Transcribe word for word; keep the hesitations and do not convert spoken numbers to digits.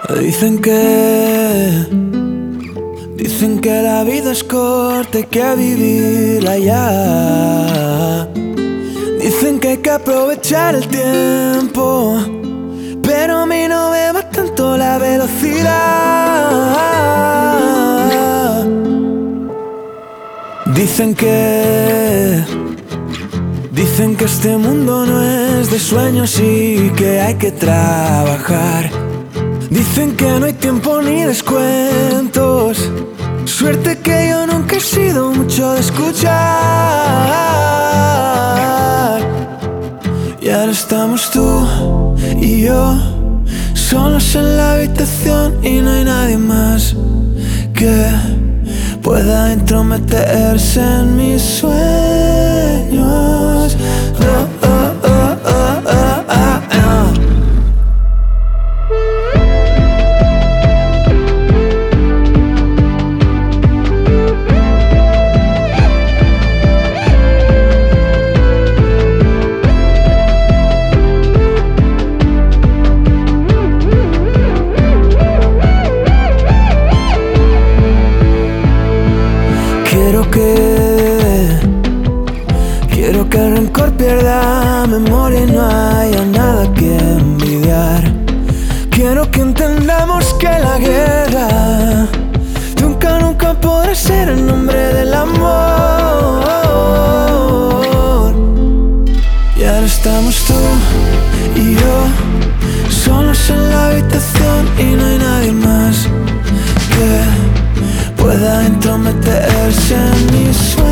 Dicen que, dicen que la vida es corta y que hay que vivirla ya. Dicen que hay que aprovechar el tiempo, pero a mí no me va tanto la velocidad. Dicen que, dicen que este mundo no es de sueños y que hay que trabajar. Dicen que no hay tiempo ni descuentos. Suerte que yo nunca he sido mucho de escuchar. Y ahora estamos tú y yo solos en la habitación y no hay nadie más que pueda entrometerse en mis sueños. Oh, oh, oh, oh, oh, oh, oh. Quiero que, quiero que el rencor pierda memoria y no haya nada que envidiar. Quiero que entendamos que la guerra nunca, nunca podrá ser en nombre del amor. Y ahora estamos tú y yo solos en la habitación y no hay nadie más que pueda entrometerse en mis sueños.